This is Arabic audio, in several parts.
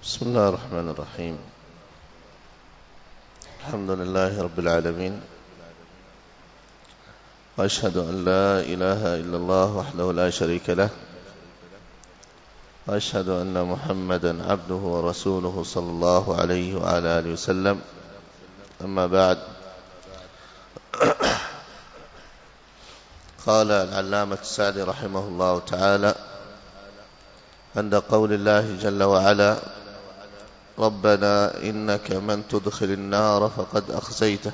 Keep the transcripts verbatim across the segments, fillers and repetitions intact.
بسم الله الرحمن الرحيم. الحمد لله رب العالمين، وأشهد أن لا إله إلا الله وحده لا شريك له، وأشهد أن محمدا عبده ورسوله صلى الله عليه وعلى آله وسلم. أما بعد، قال العلامة السعدي رحمه الله تعالى عند قول الله جل وعلا: ربنا إنك من تدخل النار فقد أخزيته.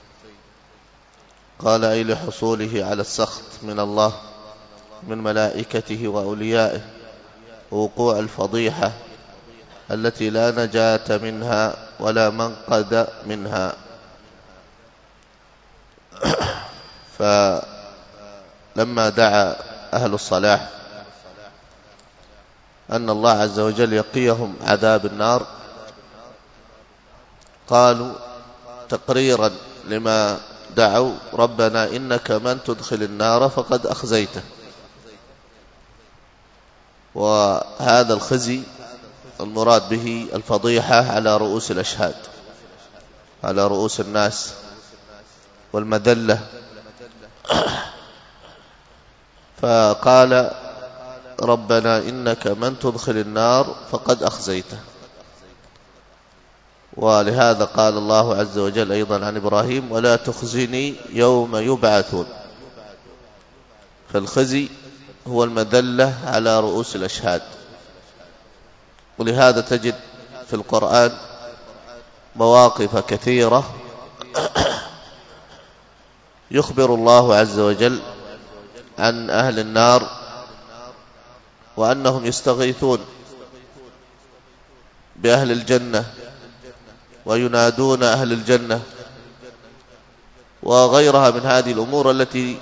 قال: أي لحصوله على السخط من الله من ملائكته وأوليائه، ووقوع الفضيحة التي لا نجاة منها ولا منقذ منها. فلما دعا أهل الصلاح أن الله عز وجل يقيهم عذاب النار، قالوا تقريرا لما دعوا: ربنا إنك من تدخل النار فقد أخزيته. وهذا الخزي المراد به الفضيحة على رؤوس الأشهاد، على رؤوس الناس، والمذلة. فقال: ربنا إنك من تدخل النار فقد أخزيته. ولهذا قال الله عز وجل أيضا عن إبراهيم: ولا تخزني يوم يبعثون. فالخزي هو المذلة على رؤوس الأشهاد. ولهذا تجد في القرآن مواقف كثيرة يخبر الله عز وجل عن أهل النار وأنهم يستغيثون بأهل الجنة وينادون أهل الجنة، وغيرها من هذه الأمور التي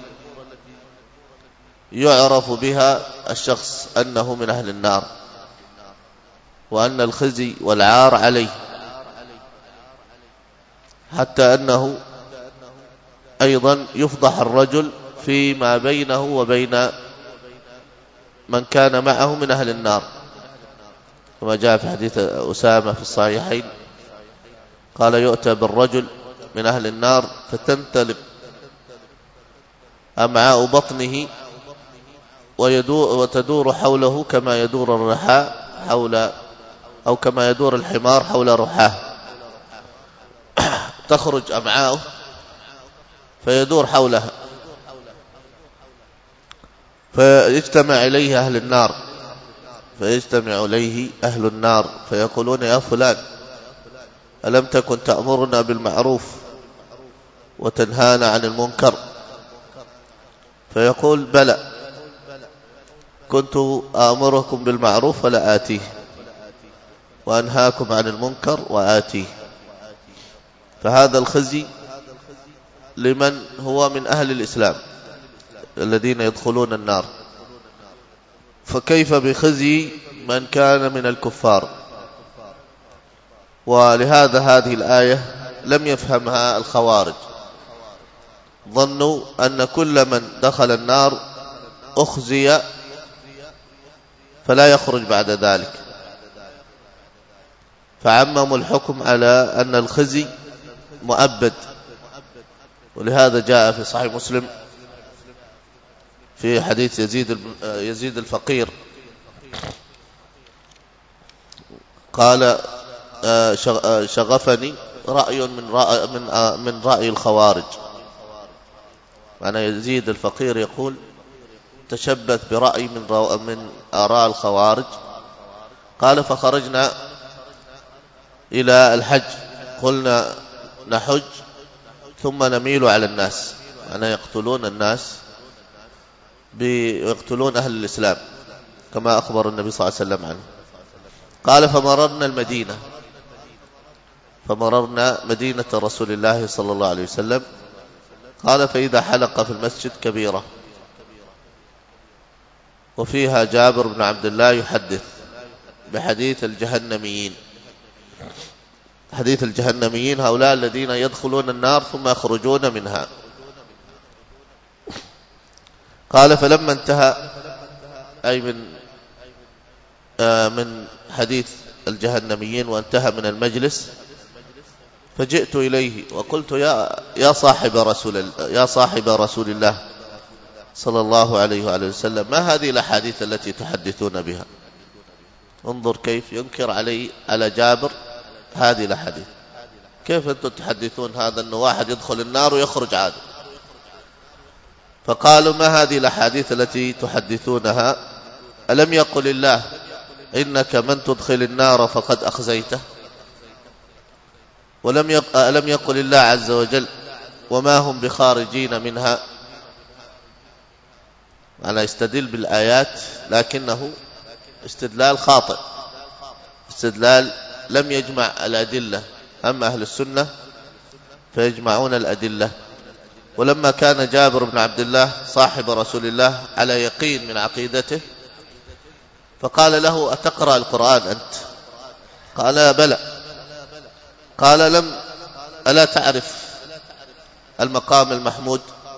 يعرف بها الشخص أنه من أهل النار، وأن الخزي والعار عليه، حتى أنه أيضا يفضح الرجل فيما بينه وبين من كان معه من أهل النار، كما جاء في حديث أسامة في الصحيحين، قال: يؤتى بالرجل من أهل النار فتنتلق أمعاء بطنه وتدور حوله كما يدور الرحاء حول أو كما يدور الحمار حول رحاه. تخرج أمعاؤه فيدور حولها، فيجتمع إليه أهل النار فيجتمع إليه أهل النار فيقولون: يا فلان، ألم تكن تأمرنا بالمعروف وتنهانا عن المنكر؟ فيقول: بلى، كنت آمركم بالمعروف ولا آتيه، وأنهاكم عن المنكر وآتيه. فهذا الخزي لمن هو من أهل الإسلام الذين يدخلون النار، فكيف بخزي من كان من الكفار؟ ولهذا هذه الآية لم يفهمها الخوارج، ظنوا أن كل من دخل النار أخزي فلا يخرج بعد ذلك، فعمموا الحكم على أن الخزي مؤبد. ولهذا جاء في صحيح مسلم في حديث يزيد يزيد الفقير، قال: شغفني رأي من رأي من من رأي الخوارج. معنى يزيد الفقير يقول: تشبث برأي من من آراء الخوارج. قال: فخرجنا إلى الحج، قلنا نحج ثم نميل على الناس، معنى يقتلون الناس بيقتلون أهل الإسلام كما أخبر النبي صلى الله عليه وسلم عنه. قال: فمررنا المدينة فمررنا مدينة رسول الله صلى الله عليه وسلم. قال: فإذا حلقة في المسجد كبيرة وفيها جابر بن عبد الله يحدث بحديث الجهنميين. حديث الجهنميين هؤلاء الذين يدخلون النار ثم يخرجون منها. قال: فلما انتهى، أي من من حديث الجهنميين وانتهى من المجلس، فجئت إليه وقلت يا يا صاحب رسول يا صاحب رسول الله صلى الله عليه وآله وسلم، ما هذه الأحاديث التي تحدثون بها؟ انظر كيف ينكر علي على جابر هذه الأحاديث. كيف أنتم تحدثون هذا أنه واحد يدخل النار ويخرج عادل؟ فقالوا ما هذه الأحاديث التي تحدثونها؟ ألم يقل الله إنك من تدخل النار فقد أخزيته؟ ولم يق... ألم يقل الله عز وجل وما هم بخارجين منها؟ أنا يستدل بالآيات لكنه استدلال خاطئ، استدلال لم يجمع الأدلة. أما أهل السنة فيجمعون الأدلة. ولما كان جابر بن عبد الله صاحب رسول الله على يقين من عقيدته، فقال له أتقرأ القرآن أنت؟ قال بلى. قال لم ألا تعرف المقام المحمود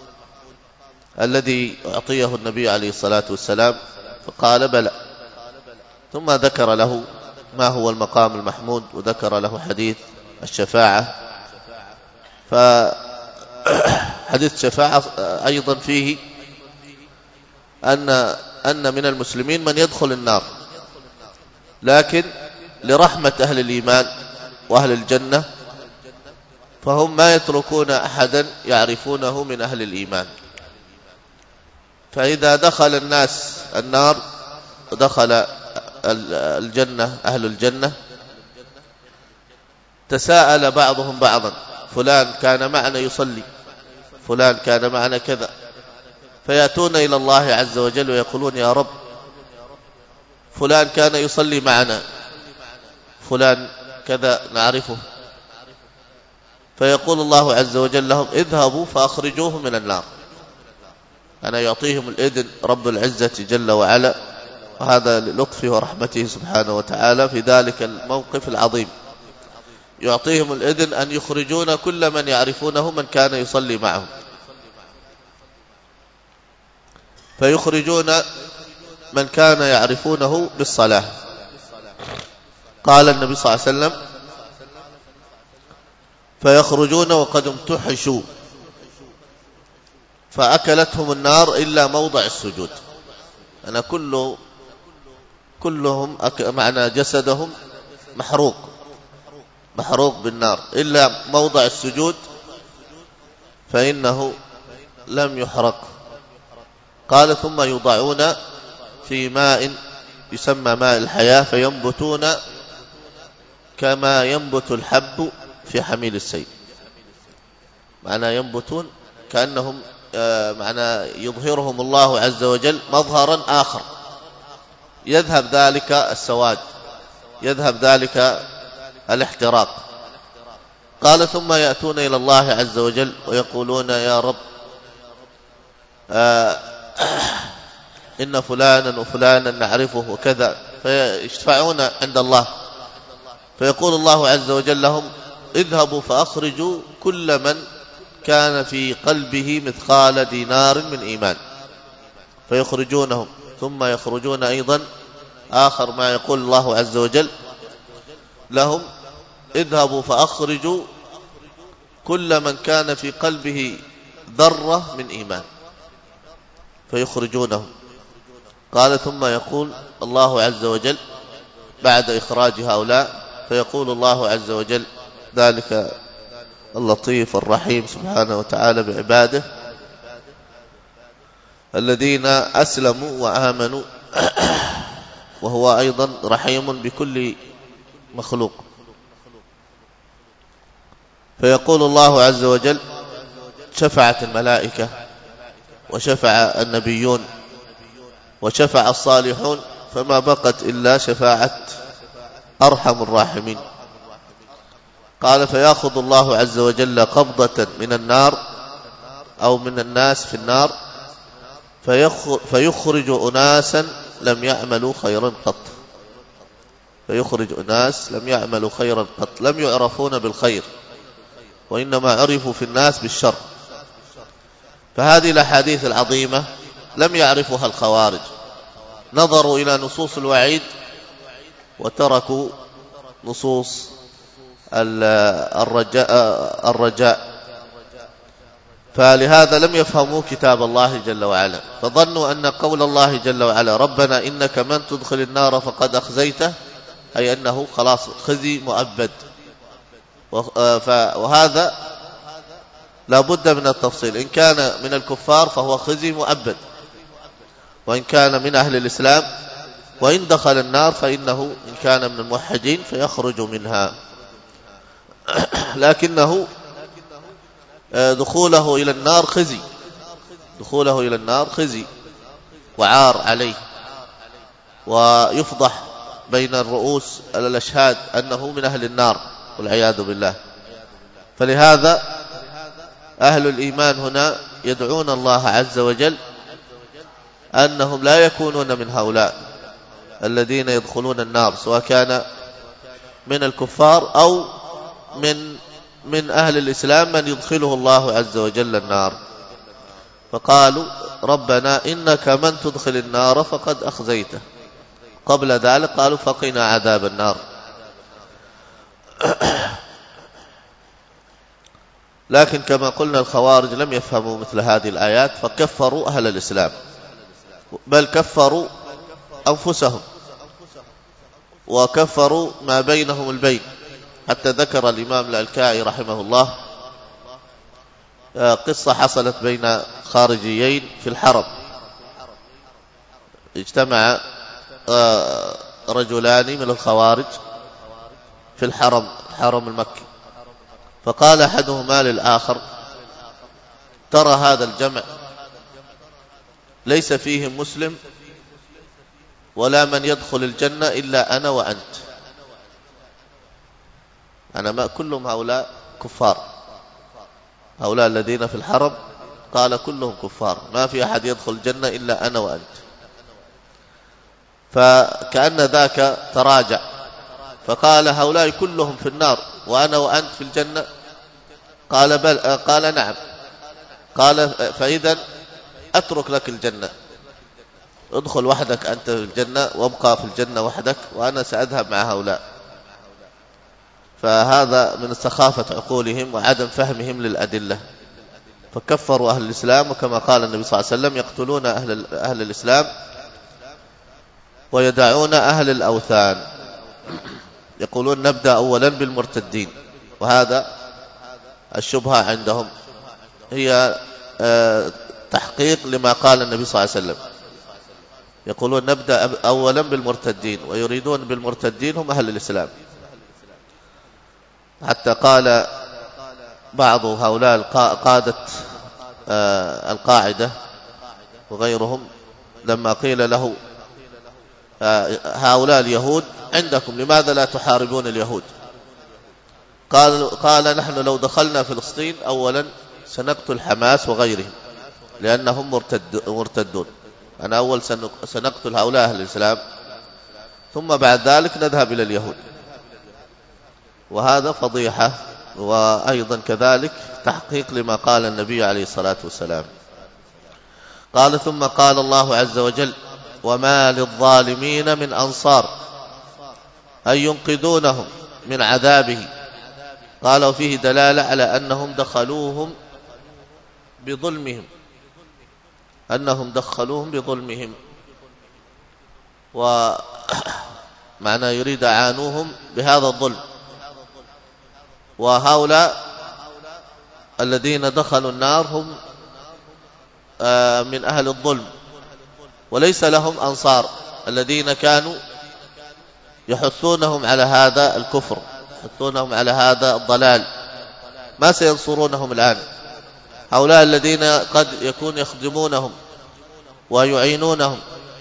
الذي أعطيه النبي عليه الصلاة والسلام؟ فقال بلى. ثم ذكر له ما هو المقام المحمود، وذكر له حديث الشفاعة. فحديث الشفاعة أيضا فيه أن أن من المسلمين من يدخل النار، لكن لرحمة أهل الإيمان وأهل الجنة فهم ما يتركون أحدا يعرفونه من أهل الإيمان. فإذا دخل الناس النار ودخل الجنة أهل الجنة، تساءل بعضهم بعضا، فلان كان معنا يصلي، فلان كان معنا كذا، فيأتون إلى الله عز وجل ويقولون يا رب فلان كان يصلي معنا، فلان كذا نعرفه. فيقول الله عز وجل لهم اذهبوا فأخرجوه من النار. أنا يعطيهم الإذن رب العزة جل وعلا، وهذا للطفه ورحمته سبحانه وتعالى في ذلك الموقف العظيم، يعطيهم الإذن أن يخرجون كل من يعرفونه من كان يصلي معهم، فيخرجون من كان يعرفونه بالصلاة. قال النبي صلى الله عليه وسلم فيخرجون وقد امتحشوا فأكلتهم النار إلا موضع السجود. أنا كل كلهم معنى جسدهم محروق محروق بالنار إلا موضع السجود فإنه لم يحرق. قال ثم يوضعون في ماء يسمى ماء الحياة فينبتون كما ينبت الحب في حميل السيل. معنى ينبتون كأنهم معنى يظهرهم الله عز وجل مظهرا آخر، يذهب ذلك السواد، يذهب ذلك الاحتراق. قال ثم يأتون إلى الله عز وجل ويقولون يا رب آه إن فلانا وفلانا نعرفه وكذا، فيشفعون عند الله، فيقول الله عز وجل لهم اذهبوا فأخرجوا كل من كان في قلبه مثقال دينار من إيمان، فيخرجونهم. ثم يخرجون أيضا آخر ما يقول الله عز وجل لهم اذهبوا فأخرجوا كل من كان في قلبه ذرة من إيمان، فيخرجونهم. قال ثم يقول الله عز وجل بعد إخراج هؤلاء، فيقول الله عز وجل ذلك اللطيف الرحيم سبحانه وتعالى بعباده الذين أسلموا وآمنوا، وهو أيضا رحيم بكل مخلوق. فيقول الله عز وجل شفعت الملائكة وشفع النبيون وشفع الصالحون فما بقت إلا شفاعة أرحم الراحمين. قال فيأخذ الله عز وجل قبضة من النار أو من الناس في النار فيخرج أناسا لم يعملوا خيرا قط، فيخرج أناس لم يعملوا خيرا قط، لم يعرفون بالخير وإنما عرفوا في الناس بالشر. فهذه الأحاديث العظيمة لم يعرفها الخوارج، نظروا إلى نصوص الوعيد وتركوا نصوص الرجاء, الرجاء فلهذا لم يفهموا كتاب الله جل وعلا، فظنوا أن قول الله جل وعلا ربنا إنك من تدخل النار فقد أخزيته، أي أنه خلاص خزي مؤبد. وهذا لا بد من التفصيل، إن كان من الكفار فهو خزي مؤبد، وإن كان من أهل الإسلام وإن دخل النار فإنه إن كان من الموحدين فيخرج منها، لكنه دخوله إلى النار خزي، دخوله إلى النار خزي وعار عليه، ويفضح بين الرؤوس الأشهاد أنه من أهل النار والعياذ بالله. فلهذا أهل الإيمان هنا يدعون الله عز وجل أنهم لا يكونون من هؤلاء الذين يدخلون النار، سواء كان من الكفار أو من من أهل الإسلام من يدخله الله عز وجل النار. فقالوا ربنا إنك من تدخل النار فقد أخزيته، قبل ذلك قالوا فقنا عذاب النار. لكن كما قلنا الخوارج لم يفهموا مثل هذه الآيات فكفروا أهل الإسلام، بل كفروا أنفسهم وكفروا ما بينهم البين. حتى ذكر الإمام الألكائي رحمه الله قصة حصلت بين خارجيين في الحرم، اجتمع رجلان من الخوارج في الحرم الحرم المكي، فقال أحدهما للآخر ترى هذا الجمع ليس فيهم مسلم ولا من يدخل الجنة إلا أنا وأنت، أنا ما كلهم هؤلاء كفار، هؤلاء الذين في الحرم قال كلهم كفار، ما في أحد يدخل الجنة إلا أنا وأنت. فكأن ذاك تراجع فقال هؤلاء كلهم في النار وأنا وأنت في الجنة؟ قال بل، قال نعم. قال فإذا أترك لك الجنة، ادخل وحدك أنت في الجنة وابقى في الجنة وحدك وأنا سأذهب مع هؤلاء. فهذا من سخافة عقولهم وعدم فهمهم للأدلة، فكفروا أهل الإسلام. وكما قال النبي صلى الله عليه وسلم يقتلون أهل, أهل الإسلام ويدعون أهل الأوثان، يقولون نبدأ أولا بالمرتدين، وهذا الشبهة عندهم هي تحقيق لما قال النبي صلى الله عليه وسلم، يقولون نبدأ أولا بالمرتدين، ويريدون بالمرتدين هم أهل الإسلام. حتى قال بعض هؤلاء قادة القاعدة وغيرهم لما قيل له هؤلاء اليهود عندكم لماذا لا تحاربون اليهود؟ قال, قال نحن لو دخلنا فلسطين أولا سنقتل حماس وغيرهم لأنهم مرتد مرتدون، أنا أول سنقتل هؤلاء أهل الإسلام ثم بعد ذلك نذهب إلى اليهود. وهذا فضيحة، وأيضا كذلك تحقيق لما قال النبي عليه الصلاة والسلام. قال ثم قال الله عز وجل وما للظالمين من أنصار، أي ينقذونهم من عذابه. قال وفيه دلالة على أنهم دخلوهم بظلمهم، أنهم دخلوهم بظلمهم، ومعنى يريد أعانوهم بهذا الظلم. وهؤلاء الذين دخلوا النار هم من أهل الظلم وليس لهم أنصار، الذين كانوا يحثونهم على هذا الكفر، يحثونهم على هذا الضلال، ما سينصرونهم الآن. هؤلاء الذين قد يكون يخدمونهم ويعينونهم،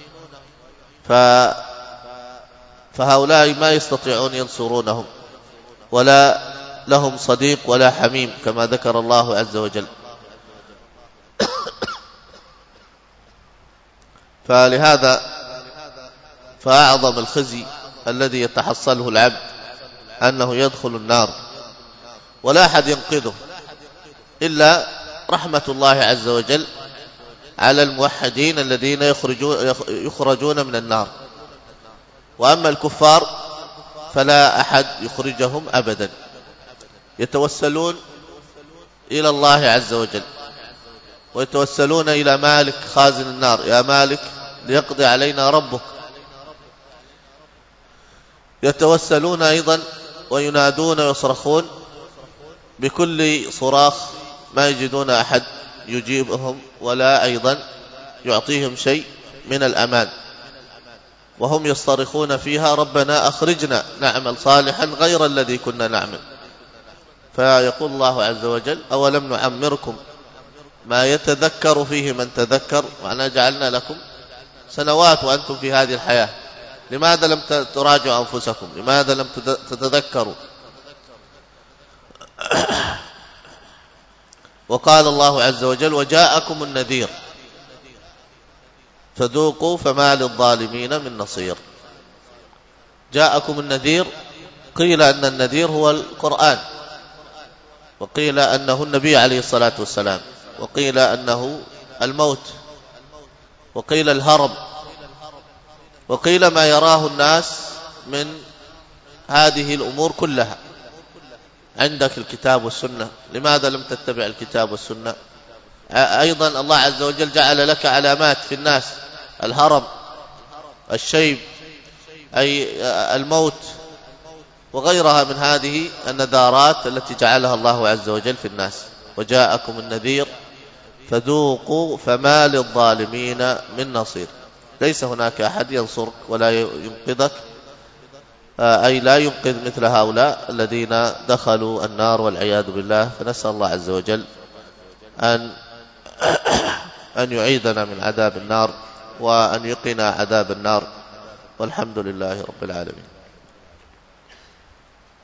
فهؤلاء ما يستطيعون ينصرونهم، ولا لهم صديق ولا حميم كما ذكر الله عز وجل. فلهذا فأعظم الخزي الذي يتحصله العبد أنه يدخل النار ولا أحد ينقذه إلا رحمة الله عز وجل على الموحدين الذين يخرجون, يخرجون من النار. وأما الكفار فلا أحد يخرجهم أبدا. يتوسلون إلى الله عز وجل، ويتوسلون إلى مالك خازن النار: يا مالك ليقضي علينا ربك. يتوسلون أيضا وينادون ويصرخون بكل صراخ ما يجدون أحد يجيبهم ولا أيضا يعطيهم شيء من الأمان، وهم يصطرخون فيها: ربنا أخرجنا نعمل صالحا غير الذي كنا نعمل. فيقول الله عز وجل: أولم نعمركم ما يتذكر فيه من تذكر، وأنا جعلنا لكم سنوات وأنتم في هذه الحياة، لماذا لم تراجعوا أنفسكم؟ لماذا لم تتذكروا؟ وقال الله عز وجل: وجاءكم النذير فذوقوا فما للظالمين من نصير. جاءكم النذير، قيل أن النذير هو القرآن، وقيل أنه النبي عليه الصلاة والسلام، وقيل أنه الموت، وقيل الهرم، وقيل ما يراه الناس من هذه الأمور كلها. عندك الكتاب والسنة، لماذا لم تتبع الكتاب والسنة؟ أيضا الله عز وجل جعل لك علامات في الناس: الهرم، الشيب أي الموت، وغيرها من هذه النذارات التي جعلها الله عز وجل في الناس. وجاءكم النذير فذوقوا فما للظالمين من نصير. ليس هناك أحد ينصرك ولا ينقذك، أي لا ينقذ مثل هؤلاء الذين دخلوا النار والعياذ بالله. فنسأل الله عز وجل أن أن يعيذنا من عذاب النار وأن يقنا عذاب النار، والحمد لله رب العالمين.